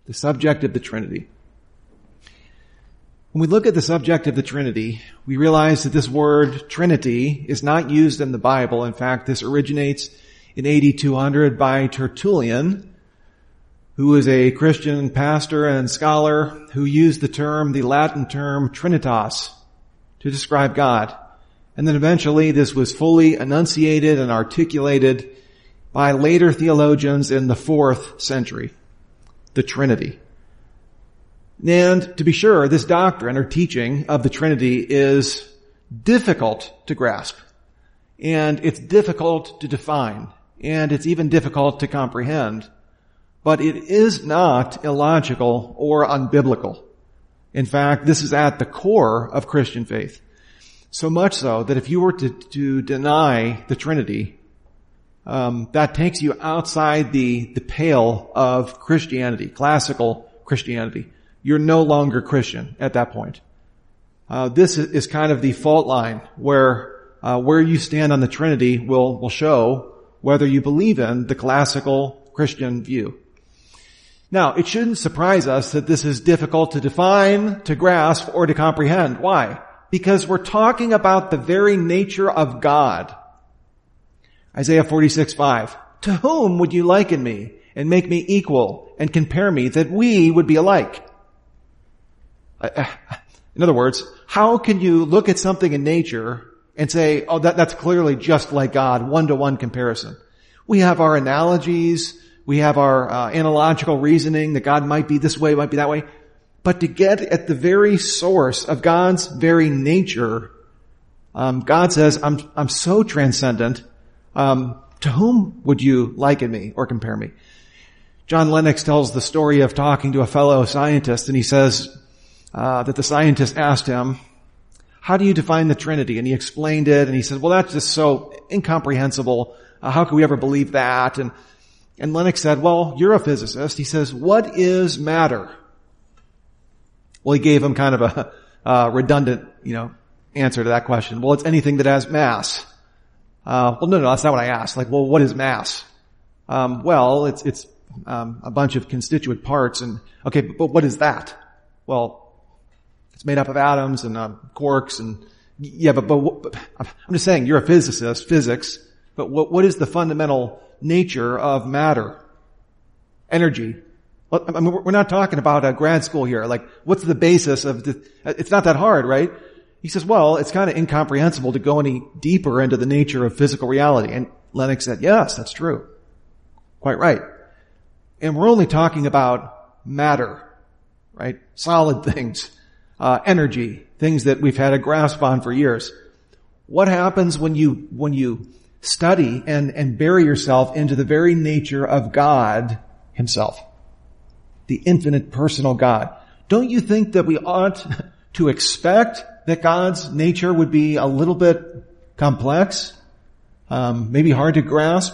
the subject of the Trinity. When we look at the subject of the Trinity, we realize that this word Trinity is not used in the Bible. In fact, this originates in AD 200 by Tertullian, who is a Christian pastor and scholar who used the Latin term Trinitas, to describe God. And then eventually this was fully enunciated and articulated by later theologians in the 4th century, the Trinity. And to be sure, this doctrine or teaching of the Trinity is difficult to grasp, and it's difficult to define, and it's even difficult to comprehend, but it is not illogical or unbiblical. In fact, this is at the core of Christian faith. So much so that if you were to deny the Trinity, that takes you outside the pale of Christianity, classical Christianity. You're no longer Christian at that point. This is kind of the fault line where you stand on the Trinity will show whether you believe in the classical Christian view. Now, it shouldn't surprise us that this is difficult to define, to grasp, or to comprehend. Why? Because we're talking about the very nature of God. Isaiah 46:5. To whom would you liken me and make me equal and compare me that we would be alike? In other words, how can you look at something in nature and say, oh, that's clearly just like God, one-to-one comparison? We have our analogies, we have our analogical reasoning that God might be this way, might be that way. But to get at the very source of God's very nature, God says, I'm so transcendent, to whom would you liken me or compare me? John Lennox tells the story of talking to a fellow scientist, and he says, that the scientist asked him, how do you define the Trinity? And he explained it, and he said, well, that's just so incomprehensible. How could we ever believe that? And Lennox said, well, you're a physicist. He says, what is matter? Well, he gave him kind of a redundant, answer to that question. Well, it's anything that has mass. Well, no, that's not what I asked. Like, well, what is mass? Well, it's a bunch of constituent parts, and okay, but what is that? Well, it's made up of atoms and quarks and yeah, but I'm just saying you're a physicist, physics, but what is the fundamental nature of matter? Energy. I mean, we're not talking about a grad school here. Like, what's the basis of it's not that hard, right? He says, well, it's kind of incomprehensible to go any deeper into the nature of physical reality. And Lennox said, yes, that's true. Quite right. And we're only talking about matter, right? Solid things, energy, things that we've had a grasp on for years. What happens when you study and bury yourself into the very nature of God himself? The infinite personal God. Don't you think that we ought to expect that God's nature would be a little bit complex? Maybe hard to grasp?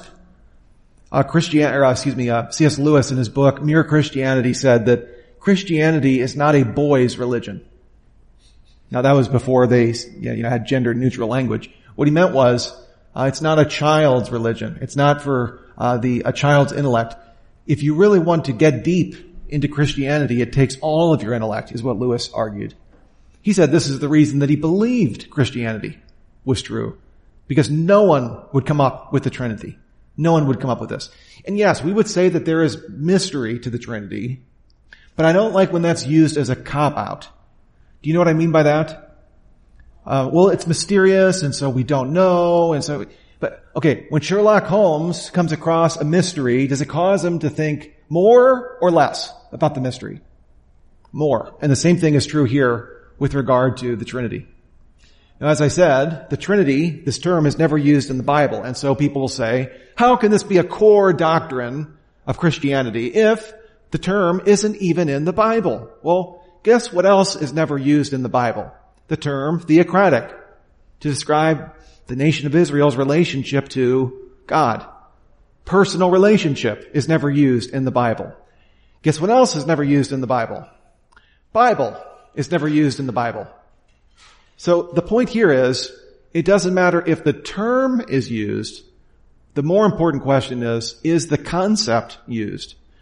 C.S. Lewis in his book, Mere Christianity, said that Christianity is not a boy's religion. Now that was before they, had gender neutral language. What he meant was, it's not a child's religion. It's not for, a child's intellect. If you really want to get deep into Christianity, it takes all of your intellect, is what Lewis argued. He said this is the reason that he believed Christianity was true. Because no one would come up with the Trinity. No one would come up with this. And yes, we would say that there is mystery to the Trinity, but I don't like when that's used as a cop-out. Do you know what I mean by that? Well, it's mysterious, and so we don't know, but okay, when Sherlock Holmes comes across a mystery, does it cause him to think more or less about the mystery? More. And the same thing is true here with regard to the Trinity. Now, as I said, the Trinity, this term is never used in the Bible. And so people will say, how can this be a core doctrine of Christianity if the term isn't even in the Bible? Well, guess what else is never used in the Bible? The term theocratic, to describe the nation of Israel's relationship to God. Personal relationship is never used in the Bible. Guess what else is never used in the Bible? Bible is never used in the Bible. So the point here is, it doesn't matter if the term is used. The more important question is the concept used?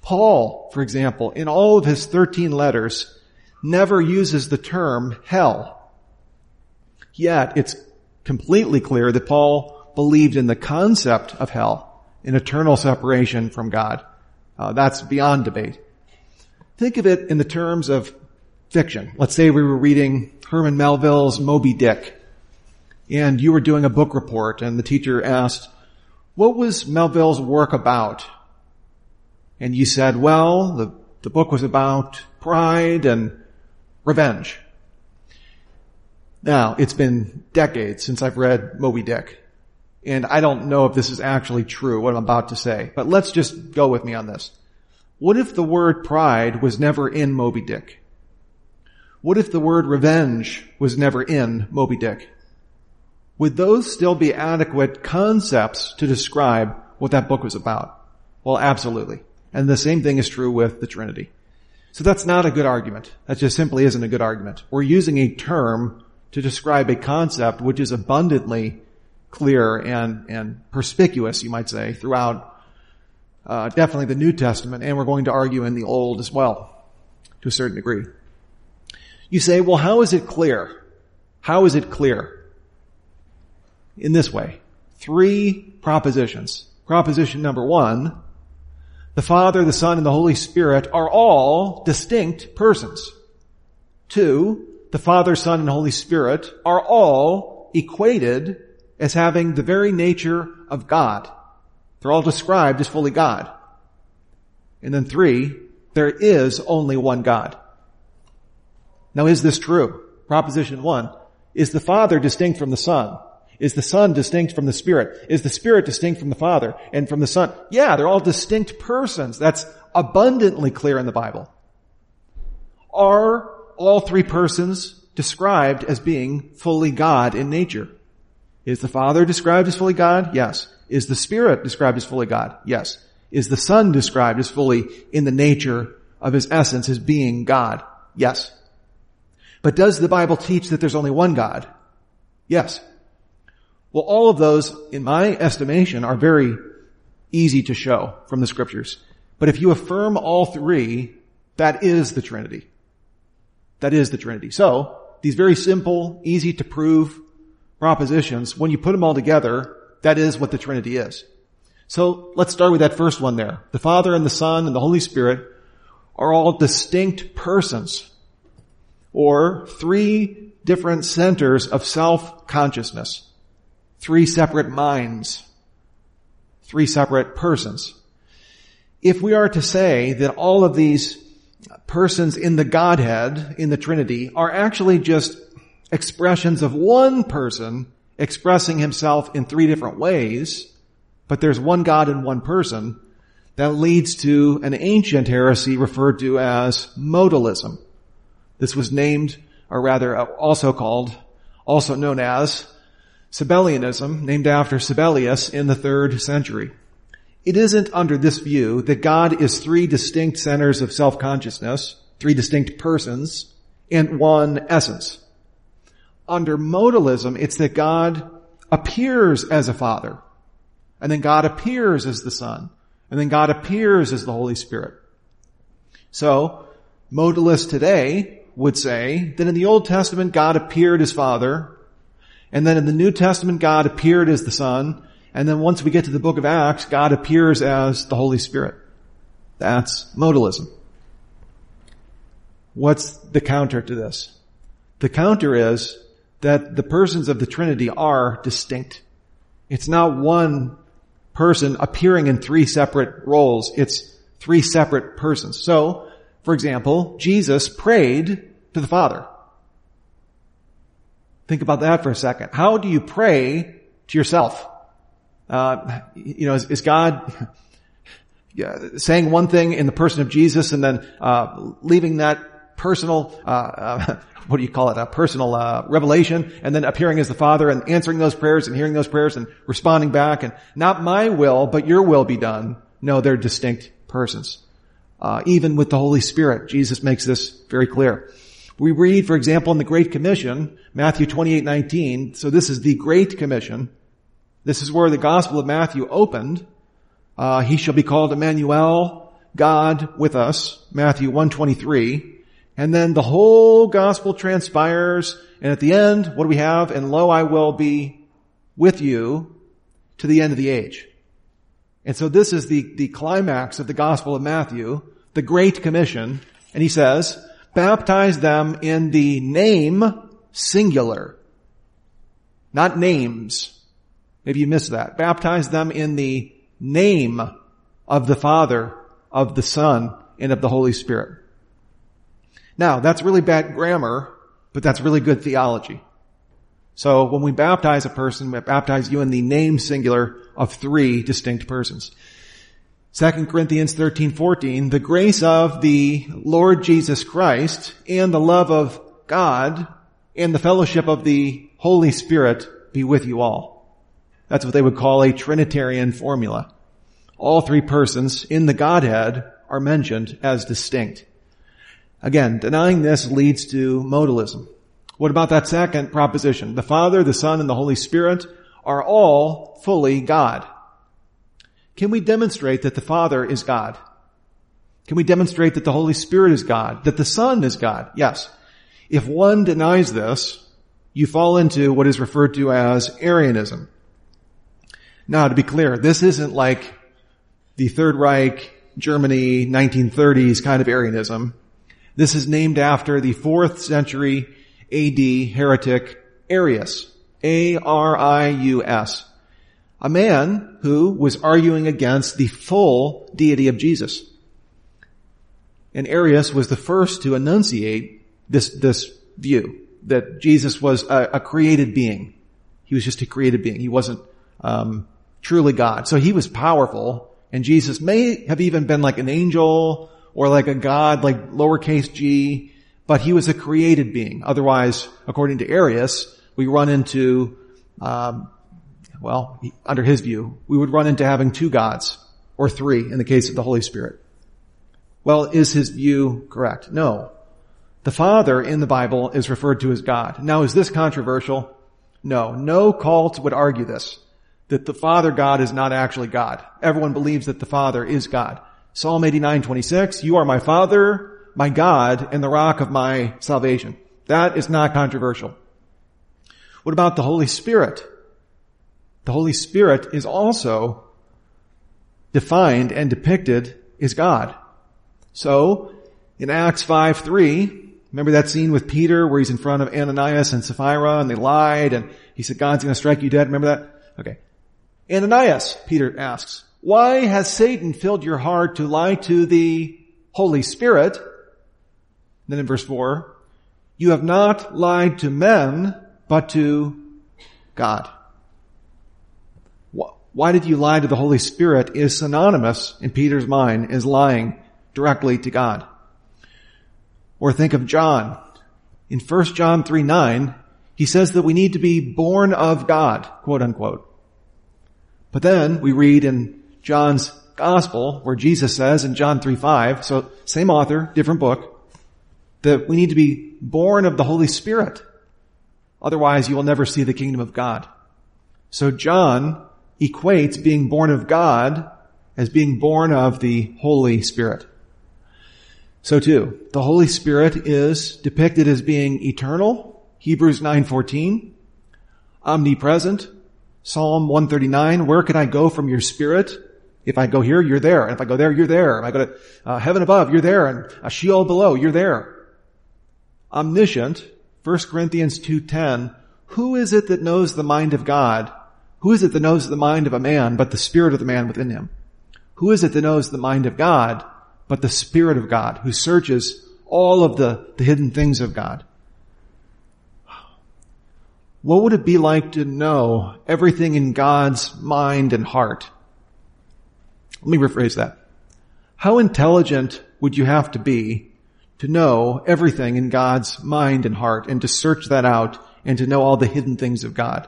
Paul, for example, in all of his 13 letters, never uses the term hell. Yet it's completely clear that Paul believed in the concept of hell, in eternal separation from God. That's beyond debate. Think of it in the terms of fiction. Let's say we were reading Herman Melville's Moby Dick, and you were doing a book report, and the teacher asked, what was Melville's work about? And you said, well, the book was about pride and revenge. Now, it's been decades since I've read Moby Dick, and I don't know if this is actually true, what I'm about to say, but let's just go with me on this. What if the word pride was never in Moby Dick? What if the word revenge was never in Moby Dick? Would those still be adequate concepts to describe what that book was about? Well, absolutely. And the same thing is true with the Trinity. So that's not a good argument. That just simply isn't a good argument. We're using a term to describe a concept which is abundantly clear and perspicuous, you might say, throughout definitely the New Testament, and we're going to argue in the Old as well, to a certain degree. You say, well, how is it clear? How is it clear? In this way. 3 propositions. Proposition number 1, the Father, the Son, and the Holy Spirit are all distinct persons. 2, the Father, Son, and Holy Spirit are all equated as having the very nature of God. They're all described as fully God. And then 3, there is only one God. Now, is this true? Proposition 1, is the Father distinct from the Son? Is the Son distinct from the Spirit? Is the Spirit distinct from the Father and from the Son? Yeah, they're all distinct persons. That's abundantly clear in the Bible. Are all 3 persons described as being fully God in nature? Is the Father described as fully God? Yes. Is the Spirit described as fully God? Yes. Is the Son described as fully in the nature of His essence as being God? Yes. But does the Bible teach that there's only one God? Yes. Well, all of those, in my estimation, are very easy to show from the Scriptures. But if you affirm all 3, that is the Trinity. That is the Trinity. So, these very simple, easy to prove propositions, when you put them all together, that is what the Trinity is. So, let's start with that first one there. The Father and the Son and the Holy Spirit are all distinct persons, or 3 different centers of self-consciousness. 3 separate minds, 3 separate persons. If we are to say that all of these persons in the Godhead, in the Trinity, are actually just expressions of one person expressing himself in 3 different ways, but there's one God and one person, that leads to an ancient heresy referred to as modalism. This was named, or rather also known as Sabellianism, named after Sabellius in the 3rd century. It isn't under this view that God is 3 distinct centers of self-consciousness, 3 distinct persons, and one essence. Under modalism, it's that God appears as a Father, and then God appears as the Son, and then God appears as the Holy Spirit. So, modalists today would say that in the Old Testament, God appeared as Father, and then in the New Testament, God appeared as the Son. And then once we get to the book of Acts, God appears as the Holy Spirit. That's modalism. What's the counter to this? The counter is that the persons of the Trinity are distinct. It's not one person appearing in 3 separate roles. It's 3 separate persons. So, for example, Jesus prayed to the Father. Think about that for a second. How do you pray to yourself? Is God saying one thing in the person of Jesus and then leaving that personal, personal revelation, and then appearing as the Father and answering those prayers and hearing those prayers and responding back, and not my will, but your will be done? No, they're distinct persons. Even with the Holy Spirit, Jesus makes this very clear. We read, for example, in the Great Commission, Matthew 28:19, so this is the Great Commission. This is where the Gospel of Matthew opened. He shall be called Emmanuel. God with us, Matthew 1:23, and then the whole gospel transpires, and at the end, what do we have? And lo, I will be with you to the end of the age. And so this is the climax of the Gospel of Matthew, the Great Commission, and he says, baptize them in the name singular, not names. Maybe you missed that. Baptize them in the name of the Father, of the Son, and of the Holy Spirit. Now, that's really bad grammar, but that's really good theology. So when we baptize a person, we baptize you in the name singular of three distinct persons. 2 Corinthians 13:14, the grace of the Lord Jesus Christ and the love of God and the fellowship of the Holy Spirit be with you all. That's what they would call a Trinitarian formula. All three persons in the Godhead are mentioned as distinct. Again, denying this leads to modalism. What about that second proposition? The Father, the Son, and the Holy Spirit are all fully God. Can we demonstrate that the Father is God? Can we demonstrate that the Holy Spirit is God? That the Son is God? Yes. If one denies this, you fall into what is referred to as Arianism. Now, to be clear, this isn't like the Third Reich, Germany, 1930s kind of Arianism. This is named after the 4th century AD heretic Arius, A-R-I-U-S, a man who was arguing against the full deity of Jesus. And Arius was the first to enunciate this view that Jesus was a created being. He was just a created being. He wasn't truly God. So he was powerful, and Jesus may have even been like an angel or like a god, like lowercase g, but he was a created being. Otherwise, according to Arius, we run into, under his view, we would run into having two gods, or three in the case of the Holy Spirit. Well, is his view correct? No. The Father in the Bible is referred to as God. Now, is this controversial? No. No cult would argue this, that the Father God is not actually God. Everyone believes that the Father is God. Psalm 89:26, you are my Father, my God, and the rock of my salvation. That is not controversial. What about the Holy Spirit? The Holy Spirit is also defined and depicted as God. So, in Acts 5:3, remember that scene with Peter where he's in front of Ananias and Sapphira and they lied and he said, God's going to strike you dead. Remember that? Okay. Ananias, Peter asks, why has Satan filled your heart to lie to the Holy Spirit? Then in verse 4, you have not lied to men, but to God. Why did you lie to the Holy Spirit is synonymous in Peter's mind as lying directly to God. Or think of John. In 1 John 3:9, he says that we need to be born of God, quote unquote. But then we read in John's Gospel where Jesus says in John 3:5, so same author, different book, that we need to be born of the Holy Spirit. Otherwise you will never see the kingdom of God. So John equates being born of God as being born of the Holy Spirit. So too, the Holy Spirit is depicted as being eternal, Hebrews 9:14, omnipresent, Psalm 139, where can I go from your Spirit? If I go here, you're there. And if I go there, you're there. If I go to heaven above, you're there. And Sheol below, you're there. Omniscient, 1 Corinthians 2:10, who is it that knows the mind of God? Who is it that knows the mind of a man but the spirit of the man within him? Who is it that knows the mind of God but the Spirit of God, who searches all of the hidden things of God? What would it be like to know everything in God's mind and heart? Let me rephrase that. How intelligent would you have to be to know everything in God's mind and heart and to search that out and to know all the hidden things of God?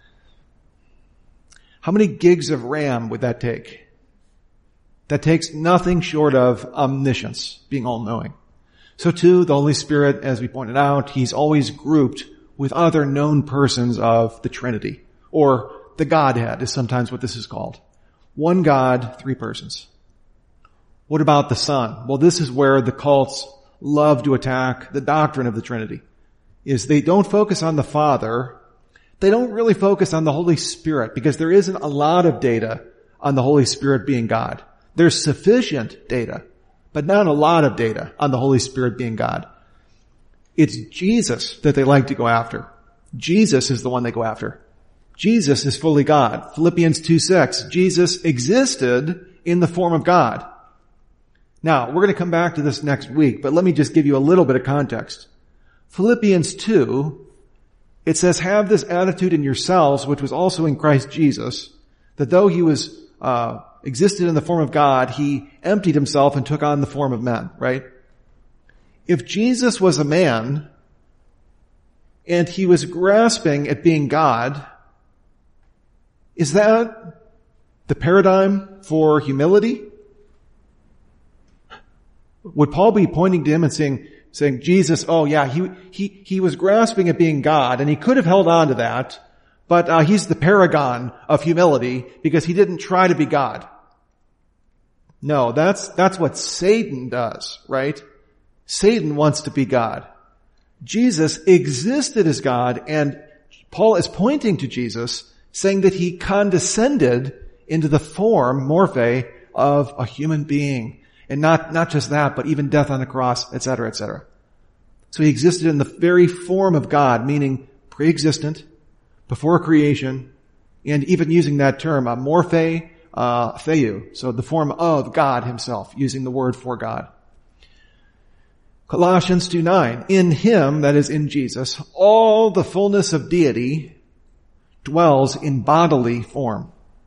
How many gigs of RAM would that take? That takes nothing short of omniscience, being all-knowing. So too, the Holy Spirit, as we pointed out, he's always grouped with other known persons of the Trinity, or the Godhead is sometimes what this is called. One God, three persons. What about the Son? Well, this is where the cults love to attack the doctrine of the Trinity, is they don't focus on the Father. They don't really focus on the Holy Spirit because there isn't a lot of data on the Holy Spirit being God. There's sufficient data, but not a lot of data on the Holy Spirit being God. It's Jesus that they like to go after. Jesus is the one they go after. Jesus is fully God. Philippians 2:6, Jesus existed in the form of God. Now, we're going to come back to this next week, but let me just give you a little bit of context. Philippians 2, it says, have this attitude in yourselves, which was also in Christ Jesus, that though he was existed in the form of God, he emptied himself and took on the form of man, right? If Jesus was a man and he was grasping at being God, is that the paradigm for humility? Would Paul be pointing to him and saying, Jesus, oh yeah, he was grasping at being God and he could have held on to that, but he's the paragon of humility because he didn't try to be God. No, that's what Satan does, right? Satan wants to be God. Jesus existed as God, and Paul is pointing to Jesus, saying that he condescended into the form, morphe, of a human being. And not just that, but even death on the cross, etc., etc. So he existed in the very form of God, meaning pre-existent, before creation, and even using that term, morphe, theou, so the form of God himself, using the word for God. Colossians 2:9, in him, that is in Jesus, all the fullness of deity dwells in bodily form.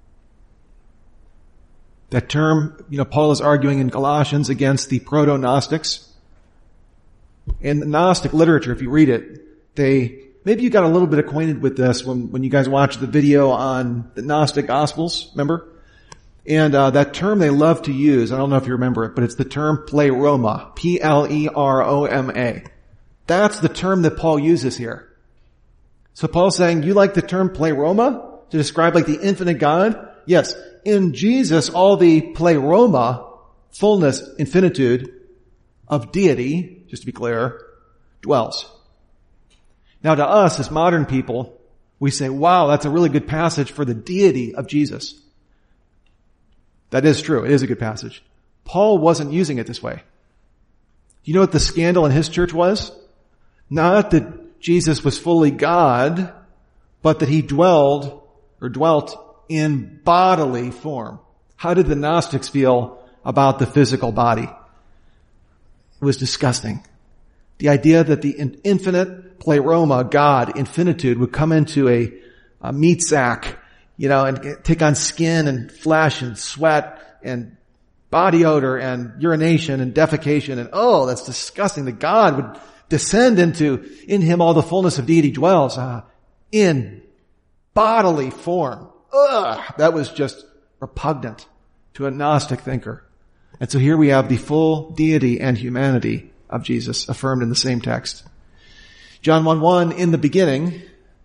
That term, Paul is arguing in Colossians against the proto-Gnostics. In the Gnostic literature, if you read it, maybe you got a little bit acquainted with this when you guys watched the video on the Gnostic Gospels, remember? And that term they love to use, I don't know if you remember it, but it's the term pleroma, Pleroma. That's the term that Paul uses here. So Paul's saying, you like the term pleroma to describe like the infinite God? Yes. In Jesus, all the pleroma, fullness, infinitude of deity, just to be clear, dwells. Now to us as modern people, we say, wow, that's a really good passage for the deity of Jesus. That is true. It is a good passage. Paul wasn't using it this way. You know what the scandal in his church was? Not that Jesus was fully God, but that he dwelt in bodily form. How did the Gnostics feel about the physical body? It was disgusting. The idea that the infinite pleroma, God, infinitude, would come into a meat sack, and take on skin and flesh and sweat and body odor and urination and defecation, and that's disgusting. That God would descend in him all the fullness of deity dwells, in bodily form. That was just repugnant to a Gnostic thinker. And so here we have the full deity and humanity of Jesus affirmed in the same text. John 1:1, in the beginning,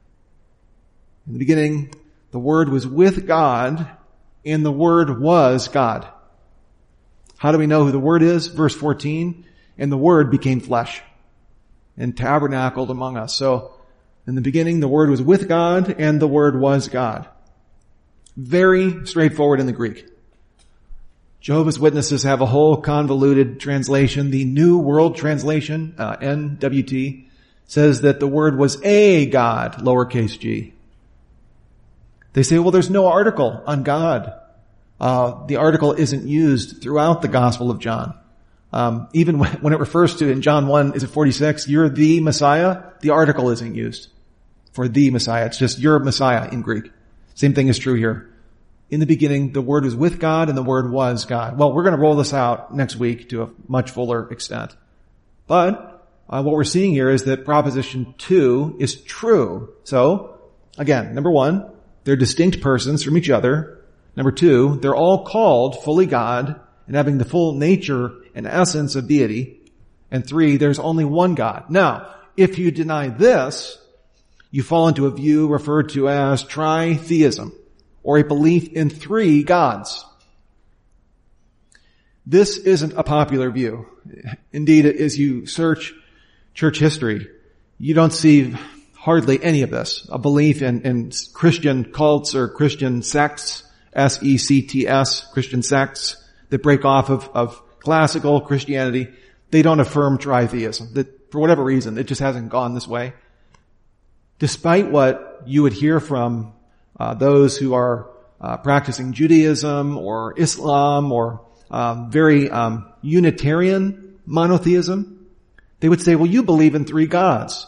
the Word was with God, and the Word was God. How do we know who the Word is? Verse 14, and the Word became flesh and tabernacled among us. So, in the beginning, the Word was with God, and the Word was God. Very straightforward in the Greek. Jehovah's Witnesses have a whole convoluted translation. The New World Translation, NWT, says that the Word was a God, lowercase g. They say, well, there's no article on God. The article isn't used throughout the Gospel of John. Even when it refers to, in John 1, is it 46, you're the Messiah? The article isn't used for the Messiah. It's just you're Messiah in Greek. Same thing is true here. In the beginning, the Word was with God and the Word was God. Well, we're going to roll this out next week to a much fuller extent. But what we're seeing here is that proposition 2 is true. So, again, number 1, they're distinct persons from each other. Number 2, they're all called fully God and having the full nature and essence of deity. And 3, there's only one God. Now, if you deny this, you fall into a view referred to as tritheism, or a belief in 3 gods. This isn't a popular view. Indeed, as you search church history, you don't see hardly any of this. A belief in Christian cults or Christian sects, S-E-C-T-S, Christian sects that break off of classical Christianity. They don't affirm tritheism. That, for whatever reason, it just hasn't gone this way. Despite what you would hear from those who are practicing Judaism or Islam or very Unitarian monotheism, they would say, well, you believe in three gods.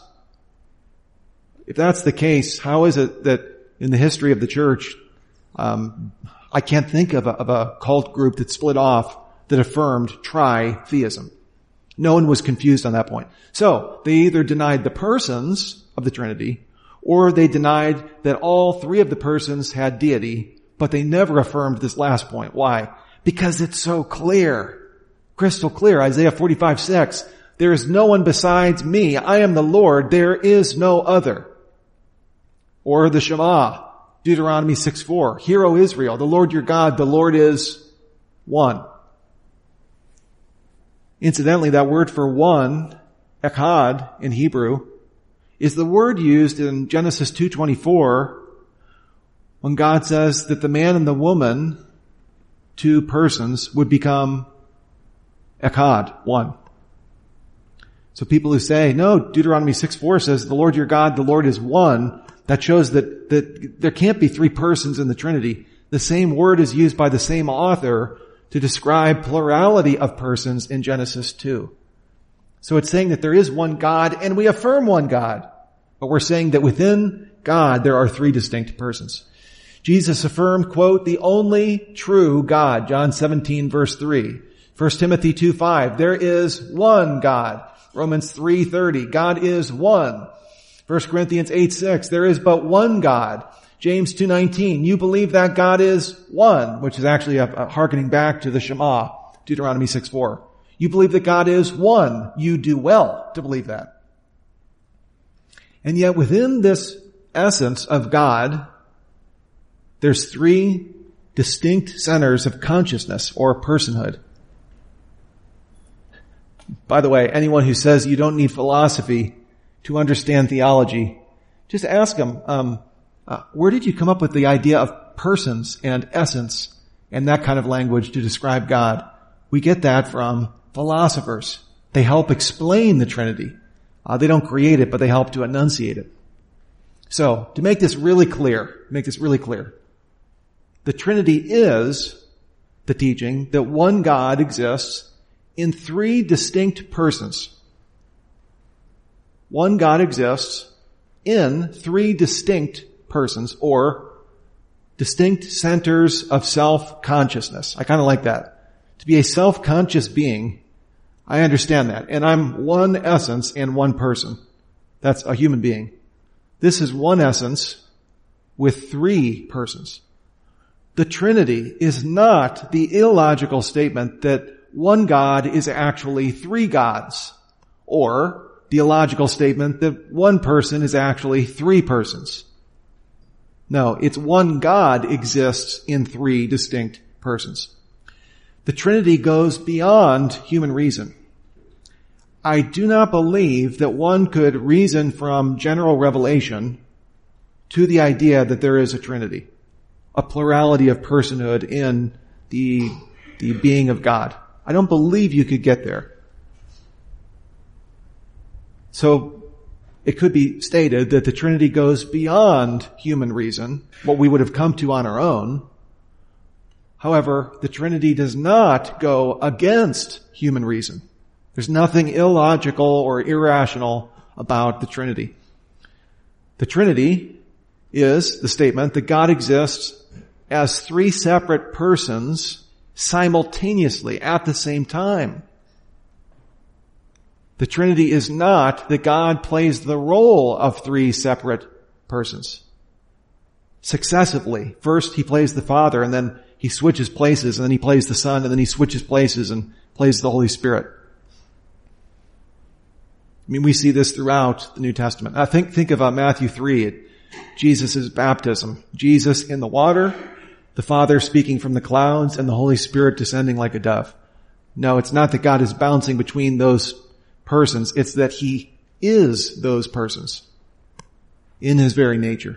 If that's the case, how is it that in the history of the church, I can't think of a cult group that split off that affirmed tritheism? No one was confused on that point. So they either denied the persons of the Trinity, or they denied that all three of the persons had deity, but they never affirmed this last point. Why? Because it's so clear, crystal clear. Isaiah 45:6. There is no one besides me. I am the Lord. There is no other. Or the Shema, Deuteronomy 6:4. Hear, O Israel, the Lord your God, the Lord is one. Incidentally, that word for one, echad in Hebrew, is the word used in Genesis 2:24 when God says that the man and the woman, two persons, would become echad, one. So people who say, no, Deuteronomy 6:4 says the Lord your God, the Lord is one, that shows that there can't be three persons in the Trinity. The same word is used by the same author to describe plurality of persons in Genesis 2. So it's saying that there is one God, and we affirm one God. But we're saying that within God there are three distinct persons. Jesus affirmed, quote, the only true God, John 17:3. 1 Timothy 2:5, there is one God. Romans 3:30, God is one. 1 Corinthians 8:6, there is but one God. James 2:19, you believe that God is one, which is actually a hearkening back to the Shema, Deuteronomy 6:4. You believe that God is one. You do well to believe that. And yet within this essence of God, there's three distinct centers of consciousness or personhood. By the way, anyone who says you don't need philosophy to understand theology, just ask them, where did you come up with the idea of persons and essence and that kind of language to describe God? We get that from philosophers. They help explain the Trinity. They don't create it, but they help to enunciate it. So, to make this really clear, the Trinity is the teaching that one God exists in three distinct persons. One God exists in three distinct persons, or distinct centers of self-consciousness. I kind of like that. To be a self-conscious being, I understand that. And I'm one essence and one person. That's a human being. This is one essence with three persons. The Trinity is not the illogical statement that one God is actually three gods, or the illogical statement that one person is actually three persons. No, it's one God exists in three distinct persons. The Trinity goes beyond human reason. I do not believe that one could reason from general revelation to the idea that there is a Trinity, a plurality of personhood in the being of God. I don't believe you could get there. So it could be stated that the Trinity goes beyond human reason, what we would have come to on our own. However, the Trinity does not go against human reason. There's nothing illogical or irrational about the Trinity. The Trinity is the statement that God exists as three separate persons simultaneously at the same time. The Trinity is not that God plays the role of three separate persons successively. First, he plays the Father, and then he switches places, and then he plays the Son, and then he switches places and plays the Holy Spirit. I mean, we see this throughout the New Testament. I think of Matthew 3, Jesus' baptism. Jesus in the water, the Father speaking from the clouds, and the Holy Spirit descending like a dove. No, it's not that God is bouncing between those persons. It's that he is those persons in his very nature.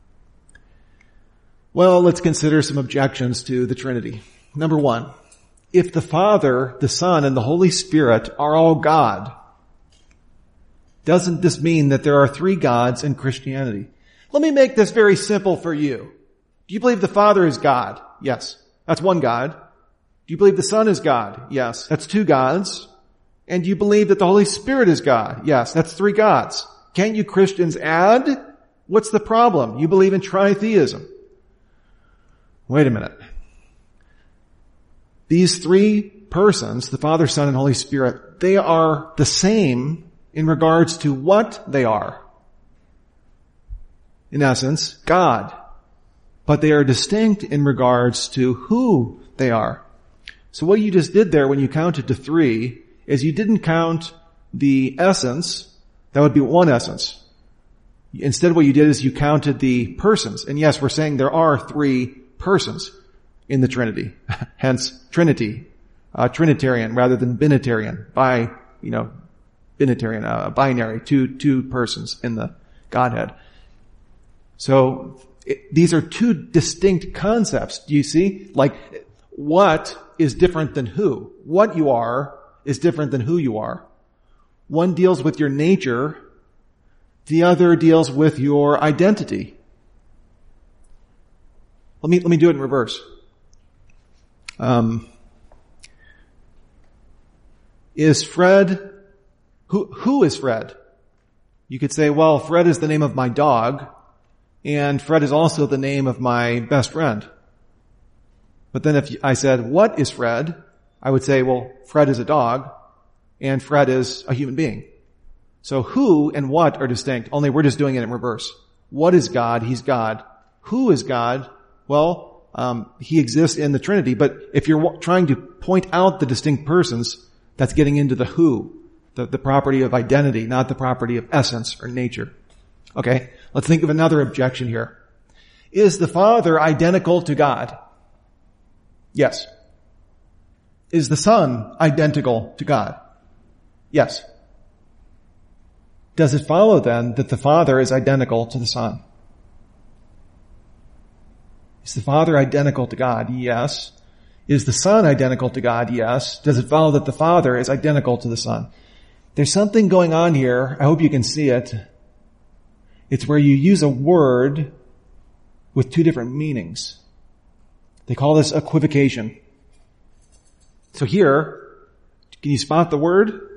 Well, let's consider some objections to the Trinity. Number one, if the Father, the Son, and the Holy Spirit are all God, doesn't this mean that there are three gods in Christianity? Let me make this very simple for you. Do you believe the Father is God? Yes. That's one God. Do you believe the Son is God? Yes. That's two gods. And do you believe that the Holy Spirit is God? Yes. That's three gods. Can't you Christians add? What's the problem? You believe in tritheism. Wait a minute. These three persons, the Father, Son, and Holy Spirit, they are the same in regards to what they are. In essence, God. But they are distinct in regards to who they are. So what you just did there when you counted to three is you didn't count the essence. That would be one essence. Instead, what you did is you counted the persons. And yes, we're saying there are three persons in the Trinity. Hence, Trinity. Trinitarian rather than binitarian. Binitarian, binary. Two persons in the Godhead. So, these are two distinct concepts. Do you see? Like, what is different than who? What you are is different than who you are. One deals with your nature. The other deals with your identity. Let me do it in reverse. Is Fred, who is Fred? You could say, well, Fred is the name of my dog, and Fred is also the name of my best friend. But then if I said, what is Fred? I would say, well, Fred is a dog, and Fred is a human being. So who and what are distinct, only we're just doing it in reverse. What is God? He's God. Who is God? Well, he exists in the Trinity, but if you're trying to point out the distinct persons, that's getting into the who, the property of identity, not the property of essence or nature. Okay, let's think of another objection here. Is the Father identical to God? Yes. Is the Son identical to God? Yes. Does it follow then that the Father is identical to the Son? Is the Father identical to God? Yes. Is the Son identical to God? Yes. Does it follow that the Father is identical to the Son? There's something going on here. I hope you can see it. It's where you use a word with two different meanings. They call this equivocation. So here, can you spot the word?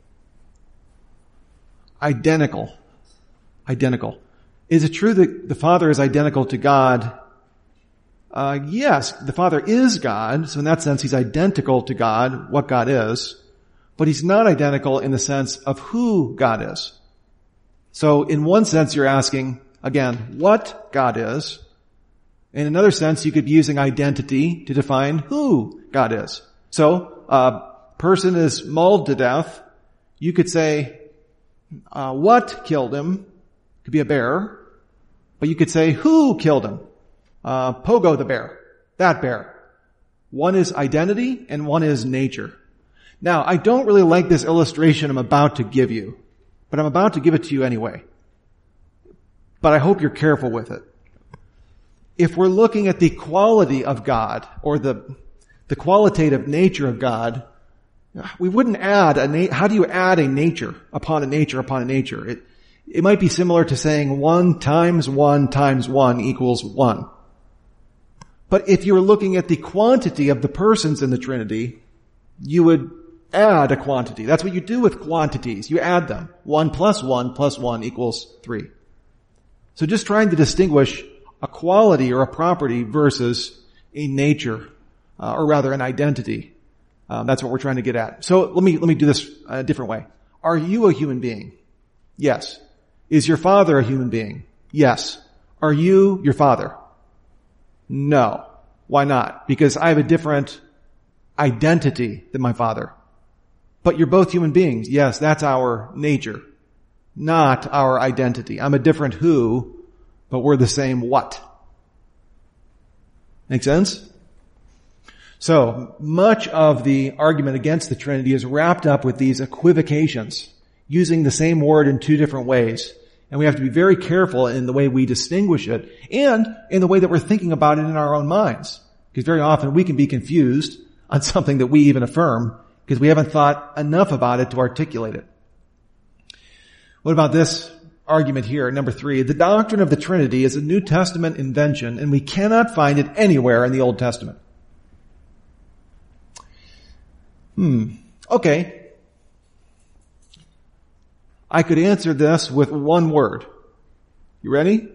Identical. Identical. Is it true that the Father is identical to God? Yes, the Father is God, so in that sense he's identical to God, what God is, but he's not identical in the sense of who God is. So in one sense you're asking, again, what God is. In another sense you could be using identity to define who God is. So, person is mauled to death. You could say, what killed him? Could be a bear. But you could say, who killed him? Pogo the bear. That bear. One is identity and one is nature. Now, I don't really like this illustration I'm about to give you, but I'm about to give it to you anyway. But I hope you're careful with it. If we're looking at the quality of God, or the qualitative nature of God, we wouldn't add how do you add a nature upon a nature upon a nature? It might be similar to saying 1 times 1 times 1 equals 1. But if you were looking at the quantity of the persons in the Trinity, you would add a quantity. That's what you do with quantities. You add them. 1 plus 1 plus 1 equals 3. So just trying to distinguish a quality or a property versus a nature, or rather an identity. That's what we're trying to get at. So let me do this a different way. Are you a human being? Yes. Is your father a human being? Yes. Are you your father? No. Why not? Because I have a different identity than my father. But you're both human beings. Yes, that's our nature, not our identity. I'm a different who, but we're the same what. Make sense? So much of the argument against the Trinity is wrapped up with these equivocations, using the same word in two different ways. And we have to be very careful in the way we distinguish it and in the way that we're thinking about it in our own minds. Because very often we can be confused on something that we even affirm because we haven't thought enough about it to articulate it. What about this argument here, number 3? The doctrine of the Trinity is a New Testament invention, and we cannot find it anywhere in the Old Testament. Okay. I could answer this with one word. You ready?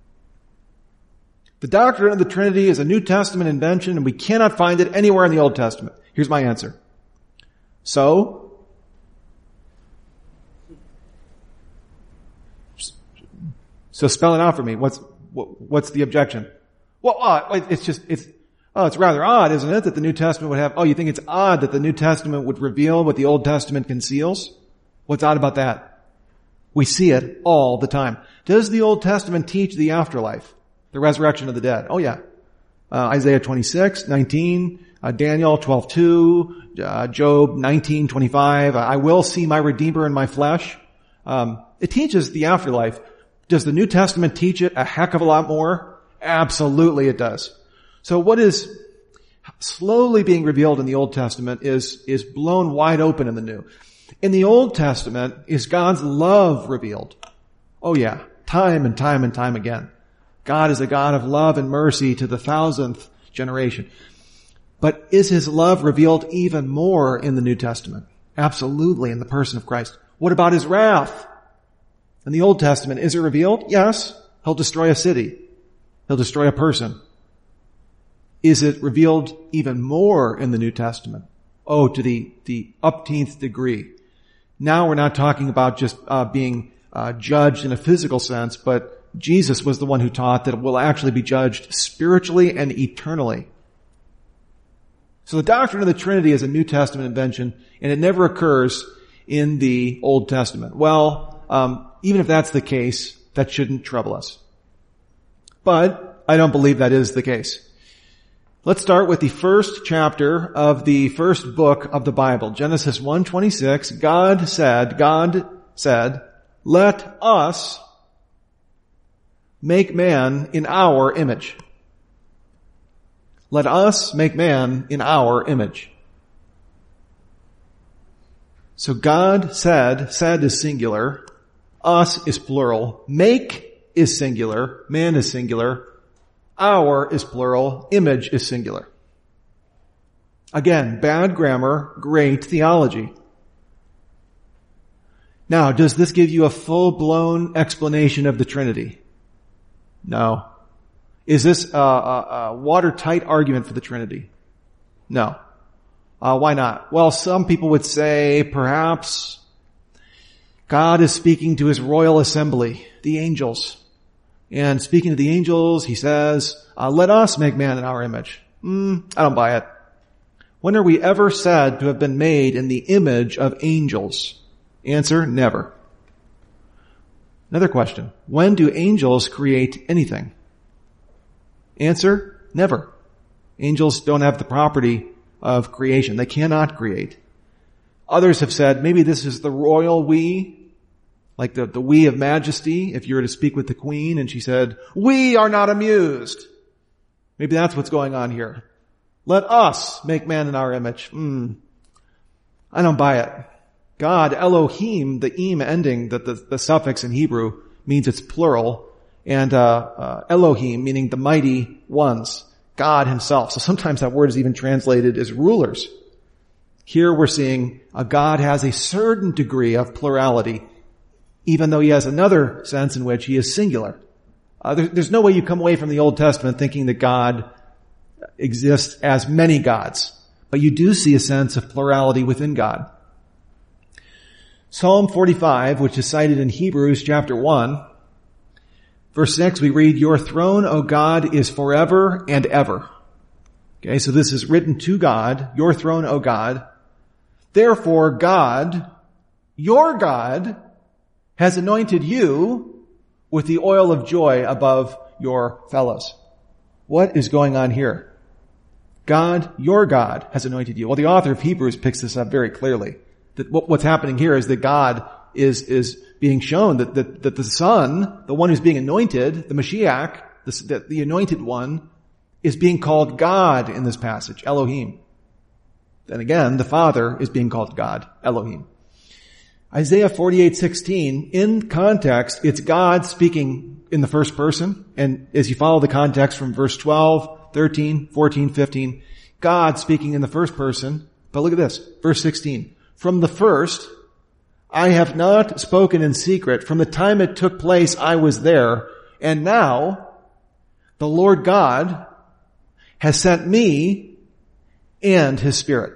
The doctrine of the Trinity is a New Testament invention, and we cannot find it anywhere in the Old Testament. Here's my answer. So spell it out for me. What's the objection? Well, it's rather odd, isn't it, that the New Testament would have, you think it's odd that the New Testament would reveal what the Old Testament conceals? What's odd about that? We see it all the time. Does the Old Testament teach the afterlife? The resurrection of the dead? Oh yeah. Isaiah 26:19, Daniel 12:2, Job 19:25, I will see my Redeemer in my flesh. It teaches the afterlife. Does the New Testament teach it a heck of a lot more? Absolutely it does. So what is slowly being revealed in the Old Testament is blown wide open in the New. In the Old Testament is God's love revealed. Oh yeah, time and time and time again. God is a God of love and mercy to the 1000th generation. But is His love revealed even more in the New Testament? Absolutely, in the person of Christ. What about His wrath? In the Old Testament, is it revealed? Yes. He'll destroy a city. He'll destroy a person. Is it revealed even more in the New Testament? Oh, to the upteenth degree. Now we're not talking about just being judged in a physical sense, but Jesus was the one who taught that we'll actually be judged spiritually and eternally. So the doctrine of the Trinity is a New Testament invention, and it never occurs in the Old Testament. Well, even if that's the case, that shouldn't trouble us. But I don't believe that is the case. Let's start with the first chapter of the first book of the Bible. Genesis 1:26, God said, let us make man in our image. Let us make man in our image. So God said is singular, us is plural, make is singular, man is singular, our is plural, image is singular. Again, bad grammar, great theology. Now, does this give you a full-blown explanation of the Trinity? No. Is this a watertight argument for the Trinity? No. Why not? Well, some people would say perhaps God is speaking to His royal assembly, the angels. And speaking to the angels, He says, let us make man in our image. I don't buy it. When are we ever said to have been made in the image of angels? Answer, never. Another question. When do angels create anything? Answer, never. Angels don't have the property of creation. They cannot create. Others have said maybe this is the royal we, like the we of majesty, if you were to speak with the queen and she said, we are not amused. Maybe that's what's going on here. Let us make man in our image. I don't buy it. God, Elohim, the im ending, the suffix in Hebrew means it's plural, and Elohim, meaning the mighty ones, God Himself. So sometimes that word is even translated as rulers. Here we're seeing God has a certain degree of plurality, even though He has another sense in which He is singular. There's no way you come away from the Old Testament thinking that God exists as many gods, but you do see a sense of plurality within God. Psalm 45, which is cited in Hebrews chapter 1, verse 6, we read, your throne, O God, is forever and ever. Okay, so this is written to God, your throne, O God. Therefore, God, your God, has anointed you with the oil of joy above your fellows. What is going on here? God, your God, has anointed you. Well, the author of Hebrews picks this up very clearly. That what's happening here is that God is being shown that the Son, the one who's being anointed, the Mashiach, the anointed one, is being called God in this passage, Elohim. Then again, the Father is being called God, Elohim. Isaiah 48:16, in context, it's God speaking in the first person. And as you follow the context from verse 12, 13, 14, 15, God speaking in the first person. But look at this, verse 16. From the first, I have not spoken in secret. From the time it took place, I was there. And now, the Lord God has sent me and His Spirit.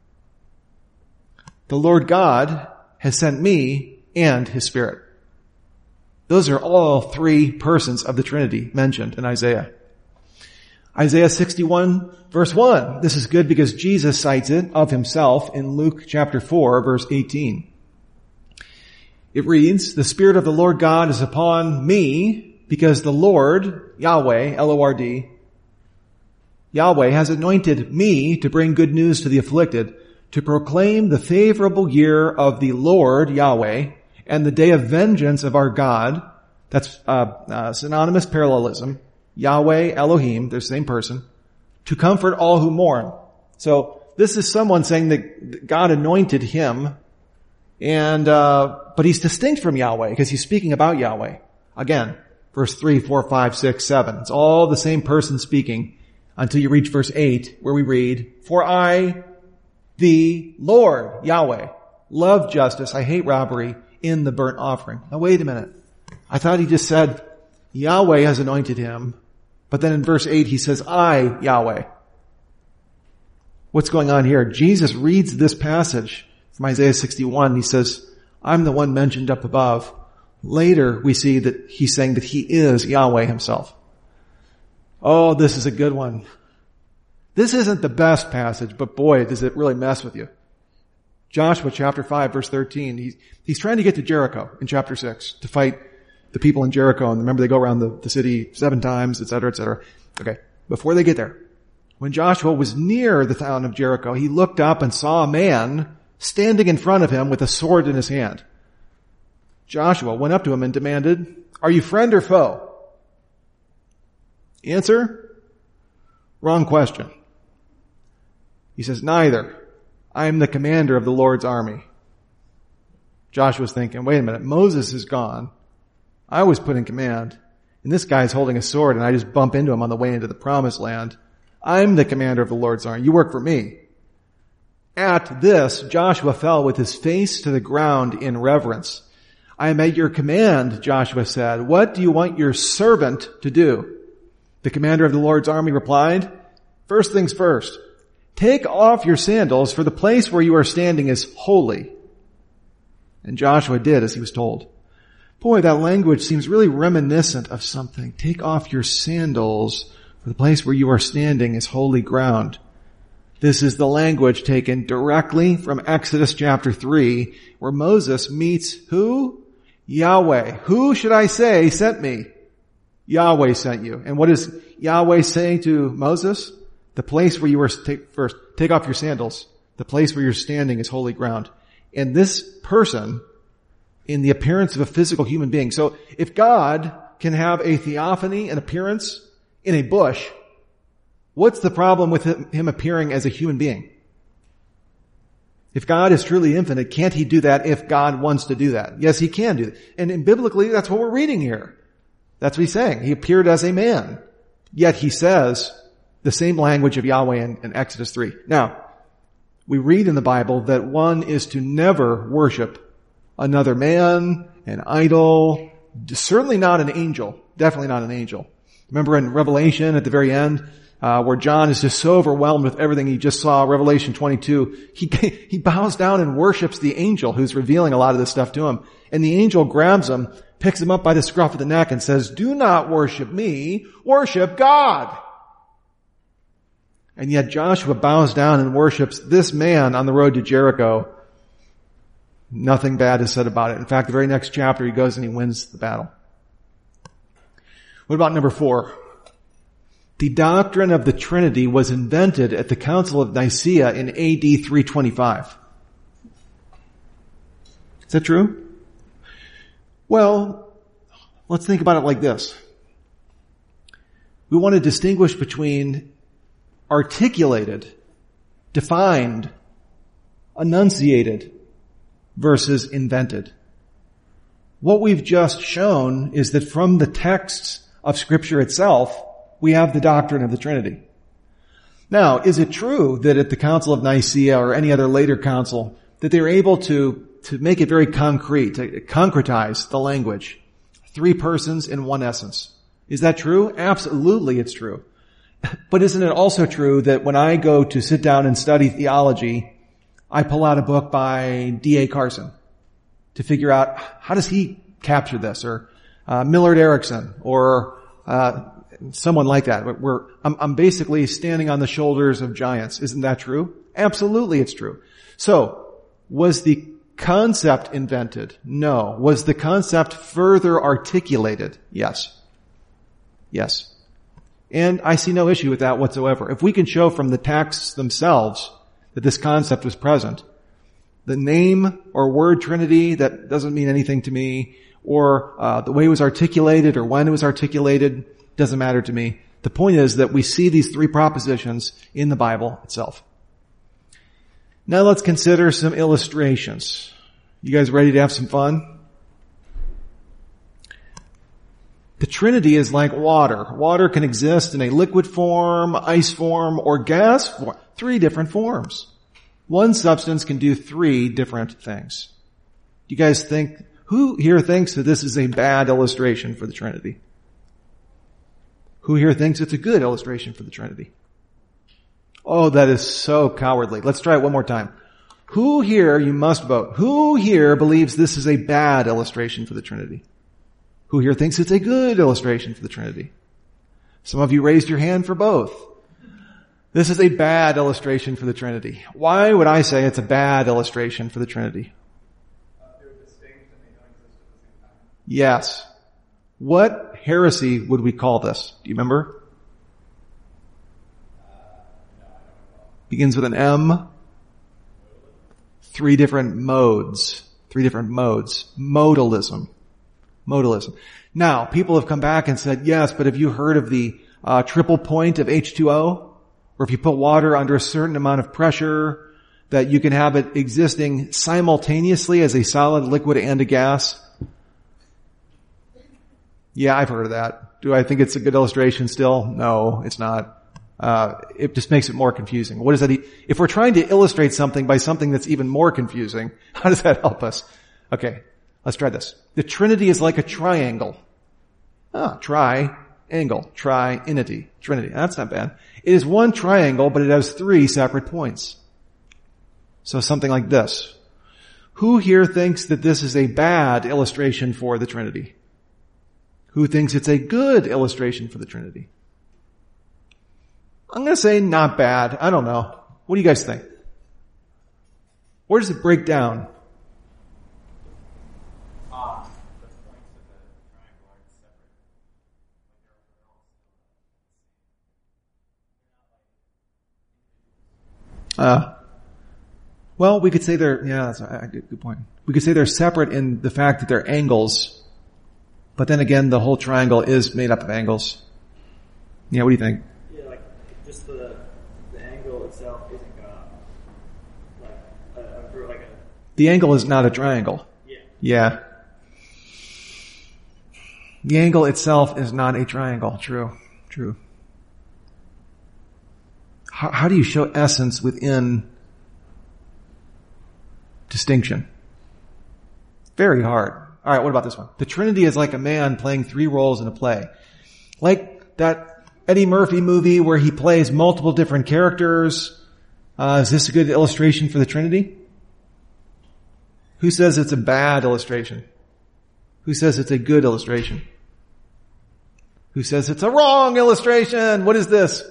The Lord God has sent me and His Spirit. Those are all three persons of the Trinity mentioned in Isaiah. Isaiah 61 verse 1. This is good because Jesus cites it of Himself in Luke chapter 4 verse 18. It reads, the Spirit of the Lord God is upon me because the Lord, Yahweh, L-O-R-D, Yahweh has anointed me to bring good news to the afflicted, to proclaim the favorable year of the Lord, Yahweh, and the day of vengeance of our God. That's synonymous parallelism. Yahweh, Elohim, they're the same person. To comfort all who mourn. So this is someone saying that God anointed him, and but he's distinct from Yahweh because he's speaking about Yahweh. Again, verse 3, 4, 5, 6, 7. It's all the same person speaking until you reach verse 8 where we read, for I, the Lord, Yahweh, love justice, I hate robbery in the burnt offering. Now wait a minute. I thought he just said Yahweh has anointed him, but then in verse 8 he says, I, Yahweh. What's going on here? Jesus reads this passage from Isaiah 61. He says, I'm the one mentioned up above. Later we see that he's saying that he is Yahweh himself. Oh, this is a good one. This isn't the best passage, but boy, does it really mess with you. Joshua chapter 5 verse 13. He's trying to get to Jericho in chapter 6 to fight the people in Jericho. And remember, they go around the city 7 times, etc., etc. Okay. Before they get there, when Joshua was near the town of Jericho, he looked up and saw a man standing in front of him with a sword in his hand. Joshua went up to him and demanded, are you friend or foe? Answer? Wrong question. He says, neither. I am the commander of the Lord's army. Joshua's thinking, wait a minute, Moses is gone. I was put in command, and this guy's holding a sword, and I just bump into him on the way into the promised land. I'm the commander of the Lord's army. You work for me. At this, Joshua fell with his face to the ground in reverence. I am at your command, Joshua said. What do you want your servant to do? The commander of the Lord's army replied, first things first, take off your sandals, for the place where you are standing is holy. And Joshua did as he was told. Boy, that language seems really reminiscent of something. Take off your sandals, for the place where you are standing is holy ground. This is the language taken directly from Exodus chapter 3, where Moses meets who? Yahweh. Who should I say sent me? Yahweh sent you. And what is Yahweh saying to Moses? The place where you are, take off your sandals. The place where you're standing is holy ground. And this person, in the appearance of a physical human being. So if God can have a theophany, an appearance in a bush, what's the problem with him appearing as a human being? If God is truly infinite, can't he do that if God wants to do that? Yes, he can do that. And biblically, that's what we're reading here. That's what he's saying. He appeared as a man. Yet he says the same language of Yahweh in Exodus 3. Now, we read in the Bible that one is to never worship another man, an idol, certainly not an angel. Definitely not an angel. Remember in Revelation at the very end, where John is just so overwhelmed with everything he just saw, Revelation 22, he bows down and worships the angel who's revealing a lot of this stuff to him. And the angel grabs him, picks him up by the scruff of the neck and says, do not worship me, worship God. And yet Joshua bows down and worships this man on the road to Jericho. Nothing bad is said about it. In fact, the very next chapter he goes and he wins the battle. What about number 4? The doctrine of the Trinity was invented at the Council of Nicaea in AD 325. Is that true? Well, let's think about it like this. We want to distinguish between articulated, defined, enunciated versus invented. What we've just shown is that from the texts of Scripture itself, we have the doctrine of the Trinity. Now, is it true that at the Council of Nicaea or any other later council that they were able to make it very concrete, to concretize the language? 3 persons in one essence. Is that true? Absolutely it's true. But isn't it also true that when I go to sit down and study theology, I pull out a book by D.A. Carson to figure out how does he capture this, or Millard Erickson, or someone like that. I'm basically standing on the shoulders of giants. Isn't that true? Absolutely it's true. So, was the concept invented? No. Was the concept further articulated? Yes. Yes. And I see no issue with that whatsoever. If we can show from the texts themselves that this concept was present, the name or word Trinity, that doesn't mean anything to me, or the way it was articulated or when it was articulated, doesn't matter to me. The point is that we see these 3 propositions in the Bible itself. Now let's consider some illustrations. You guys ready to have some fun? The Trinity is like water. Water can exist in a liquid form, ice form, or gas form. 3 different forms. One substance can do 3 different things. Do you guys think, who here thinks that this is a bad illustration for the Trinity? Who here thinks it's a good illustration for the Trinity? Oh, that is so cowardly. Let's try it one more time. Who here, you must vote, who here believes this is a bad illustration for the Trinity? Who here thinks it's a good illustration for the Trinity? Some of you raised your hand for both. This is a bad illustration for the Trinity. Why would I say it's a bad illustration for the Trinity? They're distinct and they don't exist at the same time. Yes. What heresy would we call this? Do you remember? No, I don't recall. Begins with an M. 3 different modes. 3 different modes. Modalism. Modalism. Now, people have come back and said, yes, but have you heard of the triple point of H2O? Or if you put water under a certain amount of pressure, that you can have it existing simultaneously as a solid, liquid, and a gas? Yeah, I've heard of that. Do I think it's a good illustration still? No, it's not. It just makes it more confusing. What does that if we're trying to illustrate something by something that's even more confusing, how does that help us? Okay, let's try this. The Trinity is like a triangle. Triangle, triinity, Trinity. That's not bad. It is one triangle, but it has 3 separate points. So something like this. Who here thinks that this is a bad illustration for the Trinity? Who thinks it's a good illustration for the Trinity? I'm going to say not bad. I don't know. What do you guys think? Where does it break down? The points of the triangle aren't separate. Well, we could say that's a good point. We could say they're separate in the fact that they're angles, but then again, the whole triangle is made up of angles. Yeah, what do you think? Yeah, like, just the angle itself isn't The angle is not a triangle. Yeah. The angle itself is not a triangle. True. How do you show essence within distinction? Very hard. All right, what about this one? The Trinity is like a man playing 3 roles in a play. Like that Eddie Murphy movie where he plays multiple different characters. Is this a good illustration for the Trinity? Who says it's a bad illustration? Who says it's a good illustration? Who says it's a wrong illustration? What is this?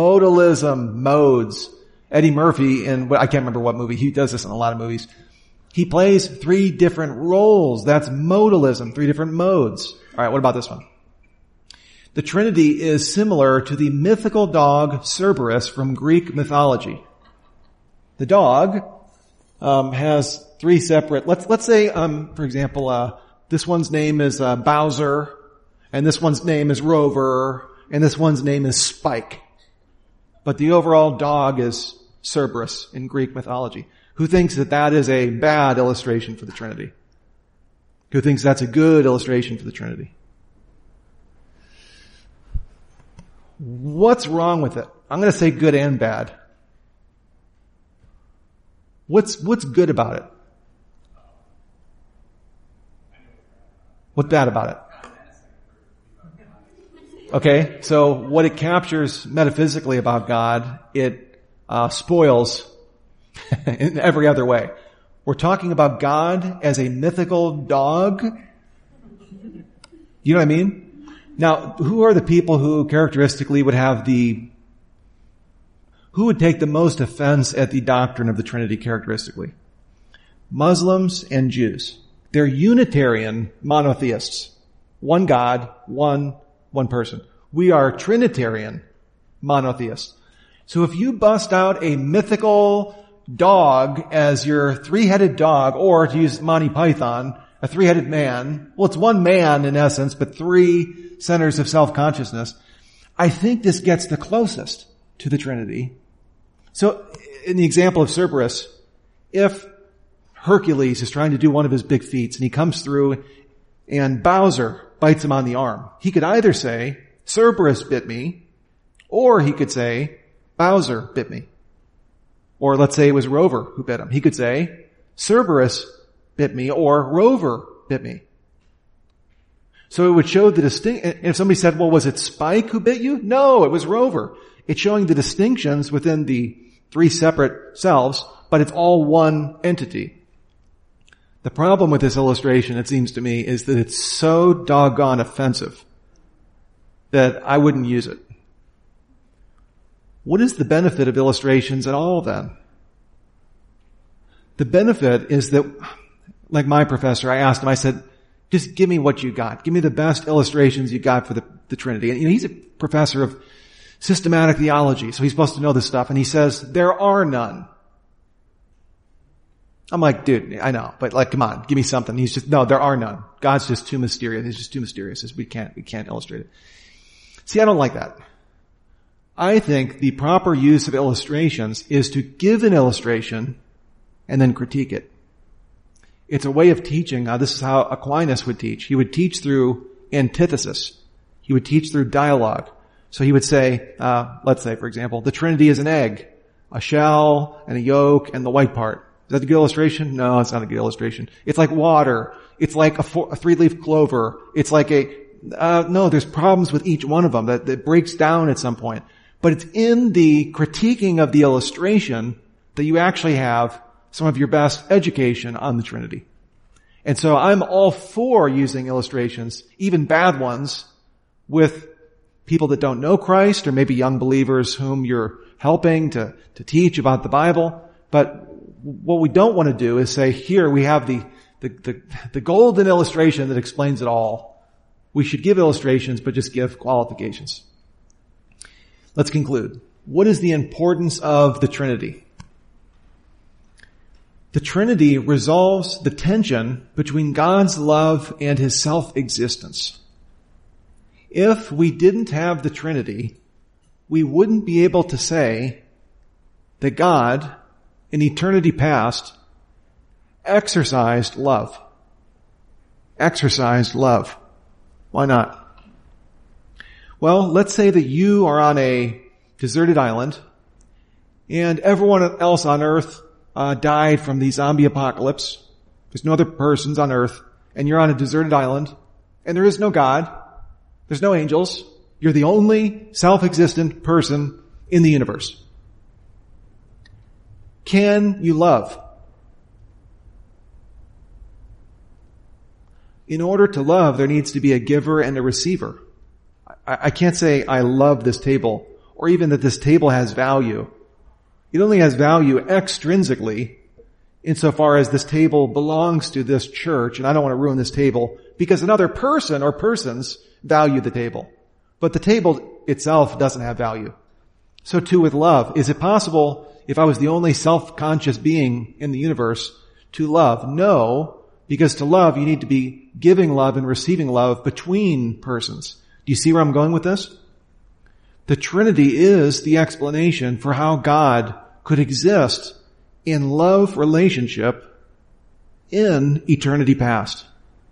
Modalism, modes. Eddie Murphy, in I can't remember what movie, he does this in a lot of movies. He plays 3 different roles. That's modalism, 3 different modes. All right, what about this one? The Trinity is similar to the mythical dog Cerberus from Greek mythology. The dog has 3 separate, let's say, for example, this one's name is Bowser, and this one's name is Rover, and this one's name is Spike. But the overall dog is Cerberus in Greek mythology. Who thinks that that is a bad illustration for the Trinity? Who thinks that's a good illustration for the Trinity? What's wrong with it? I'm going to say good and bad. What's good about it? What's bad about it? Okay, so what it captures metaphysically about God, it spoils in every other way. We're talking about God as a mythical dog. You know what I mean? Now, who are the people who characteristically would have who would take the most offense at the doctrine of the Trinity characteristically? Muslims and Jews. They're Unitarian monotheists. One God, one person. We are Trinitarian monotheists. So if you bust out a mythical dog as your 3-headed dog, or to use Monty Python, a 3-headed man, well, it's one man in essence, but 3 centers of self-consciousness, I think this gets the closest to the Trinity. So in the example of Cerberus, if Hercules is trying to do one of his big feats and he comes through and Bowser bites him on the arm, he could either say, Cerberus bit me, or he could say, Bowser bit me. Or let's say it was Rover who bit him. He could say, Cerberus bit me, or Rover bit me. So it would show the distinction. If somebody said, well, was it Spike who bit you? No, it was Rover. It's showing the distinctions within the 3 separate selves, but it's all one entity. The problem with this illustration, it seems to me, is that it's so doggone offensive that I wouldn't use it. What is the benefit of illustrations at all then? The benefit is that, like my professor, I asked him, I said, just give me what you got. Give me the best illustrations you got for the Trinity. And he's a professor of systematic theology, so he's supposed to know this stuff. And he says, there are none. I'm like, dude, I know, but like, come on, give me something. He's just, no, there are none. God's just too mysterious. He's just too mysterious. We can't illustrate it. See, I don't like that. I think the proper use of illustrations is to give an illustration and then critique it. It's a way of teaching. This is how Aquinas would teach. He would teach through antithesis. He would teach through dialogue. So he would say, let's say, for example, the Trinity is an egg, a shell, and a yolk, and the white part. Is that a good illustration? No, it's not a good illustration. It's like water. It's like a 3-leaf clover. It's like no, there's problems with each one of them that breaks down at some point. But it's in the critiquing of the illustration that you actually have some of your best education on the Trinity. And so I'm all for using illustrations, even bad ones, with people that don't know Christ or maybe young believers whom you're helping to teach about the Bible. But what we don't want to do is say, here we have the golden illustration that explains it all. We should give illustrations, but just give qualifications. Let's conclude. What is the importance of the Trinity? The Trinity resolves the tension between God's love and His self-existence. If we didn't have the Trinity, we wouldn't be able to say that God, in eternity past, exercised love. Exercised love. Why not? Well, let's say that you are on a deserted island and everyone else on earth died from the zombie apocalypse. There's no other persons on earth and you're on a deserted island and there is no God. There's no angels. You're the only self-existent person in the universe. Can you love? In order to love, there needs to be a giver and a receiver. I can't say I love this table or even that this table has value. It only has value extrinsically insofar as this table belongs to this church, and I don't want to ruin this table, because another person or persons value the table. But the table itself doesn't have value. So too with love. Is it possible, if I was the only self-conscious being in the universe, to love? No, because to love you need to be giving love and receiving love between persons. Do you see where I'm going with this? The Trinity is the explanation for how God could exist in love relationship in eternity past.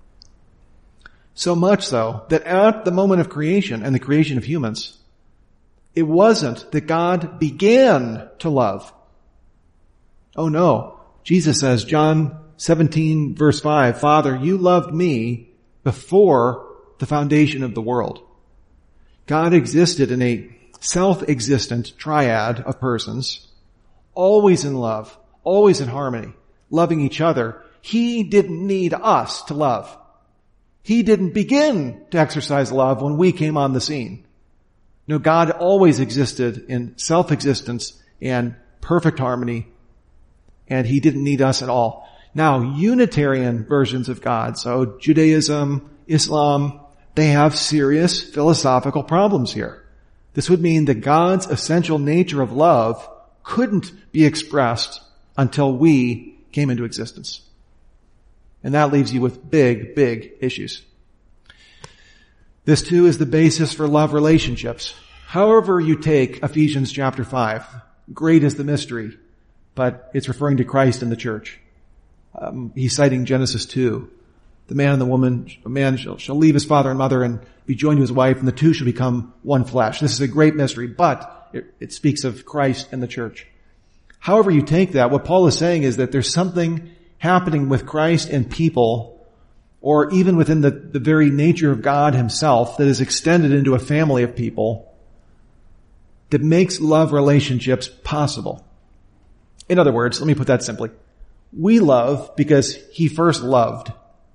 So much so that at the moment of creation and the creation of humans, it wasn't that God began to love. Oh no. Jesus says, John 17 verse 5, Father, you loved me before the foundation of the world. God existed in a self-existent triad of persons, always in love, always in harmony, loving each other. He didn't need us to love. He didn't begin to exercise love when we came on the scene. No, God always existed in self-existence and perfect harmony, and He didn't need us at all. Now, Unitarian versions of God, so Judaism, Islam, they have serious philosophical problems here. This would mean that God's essential nature of love couldn't be expressed until we came into existence. And that leaves you with big, big issues. This too is the basis for love relationships. However you take Ephesians chapter 5, great is the mystery, but it's referring to Christ and the church. He's citing Genesis 2. The man and the woman, a man shall leave his father and mother and be joined to his wife, and the two shall become one flesh. This is a great mystery, but it speaks of Christ and the church. However you take that, what Paul is saying is that there's something happening with Christ and people, or even within the very nature of God Himself, that is extended into a family of people, that makes love relationships possible. In other words, let me put that simply. We love because He first loved.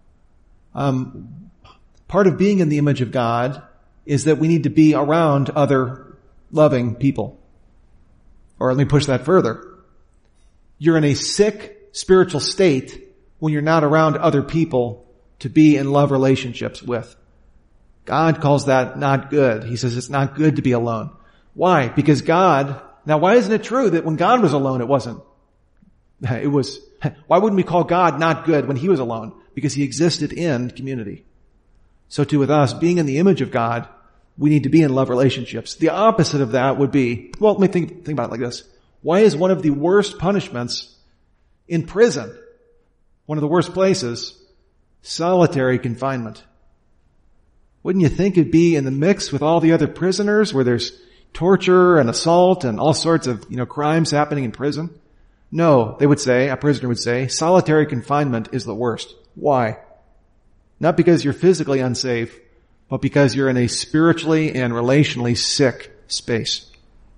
Part of being in the image of God is that we need to be around other loving people. Or let me push that further. You're in a sick spiritual state when you're not around other people to be in love relationships with. God calls that not good. He says it's not good to be alone. Why? Because God, now why isn't it true that when God was alone it wasn't? It was, why wouldn't we call God not good when He was alone? Because He existed in community. So too with us, being in the image of God, we need to be in love relationships. The opposite of that would be, well, let me think about it like this. Why is one of the worst punishments in prison, one of the worst places, solitary confinement? Wouldn't you think it'd be in the mix with all the other prisoners where there's torture and assault and all sorts of, crimes happening in prison? No, they would say, a prisoner would say, solitary confinement is the worst. Why? Not because you're physically unsafe, but because you're in a spiritually and relationally sick space.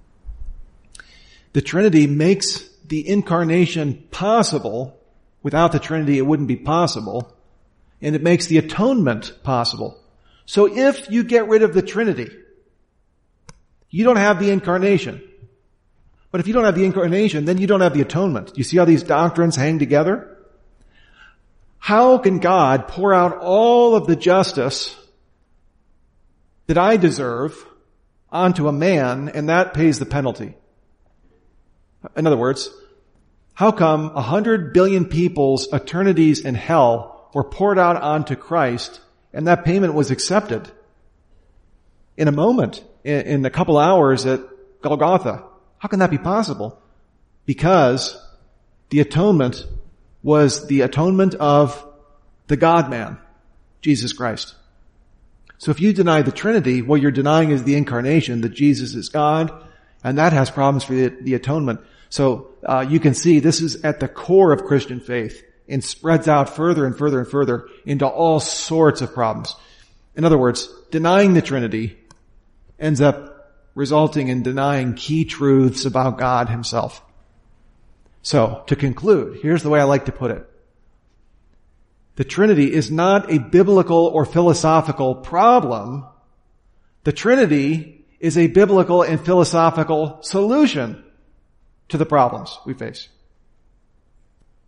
The Trinity makes the incarnation possible. Without the Trinity, it wouldn't be possible. And it makes the atonement possible. So if you get rid of the Trinity, you don't have the incarnation. But if you don't have the incarnation, then you don't have the atonement. Do you see how these doctrines hang together? How can God pour out all of the justice that I deserve onto a man, and that pays the penalty? In other words, how come 100 billion people's eternities in hell were poured out onto Christ, and that payment was accepted in a moment, in a couple hours at Golgotha? How can that be possible? Because the atonement was the atonement of the God-man, Jesus Christ. So if you deny the Trinity, what you're denying is the incarnation, that Jesus is God, and that has problems for the atonement. So you can see this is at the core of Christian faith and spreads out further and further and further into all sorts of problems. In other words, denying the Trinity ends up resulting in denying key truths about God Himself. So, to conclude, here's the way I like to put it. The Trinity is not a biblical or philosophical problem. The Trinity is a biblical and philosophical solution to the problems we face.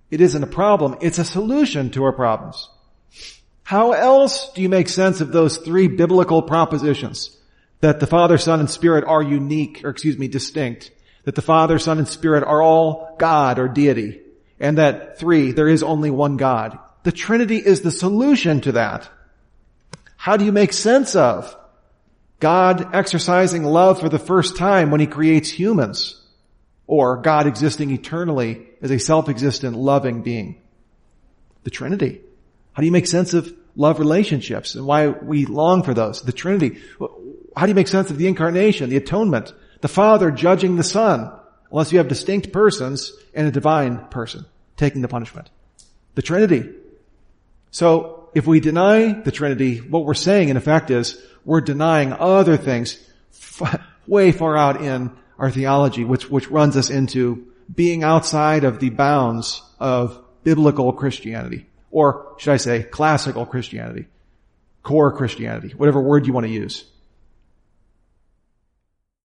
It isn't a problem. It's a solution to our problems. How else do you make sense of those three biblical propositions? That the Father, Son, and Spirit are distinct. That the Father, Son, and Spirit are all God or deity. And that there is only one God. The Trinity is the solution to that. How do you make sense of God exercising love for the first time when He creates humans? Or God existing eternally as a self-existent, loving being? The Trinity. How do you make sense of love relationships and why we long for those? The Trinity. How do you make sense of the incarnation, the atonement, the Father judging the Son, unless you have distinct persons and a divine person taking the punishment? The Trinity. So, if we deny the Trinity, what we're saying in effect is we're denying other things way far out in our theology, which runs us into being outside of the bounds of biblical Christianity. Or should I say classical Christianity, core Christianity, whatever word you want to use.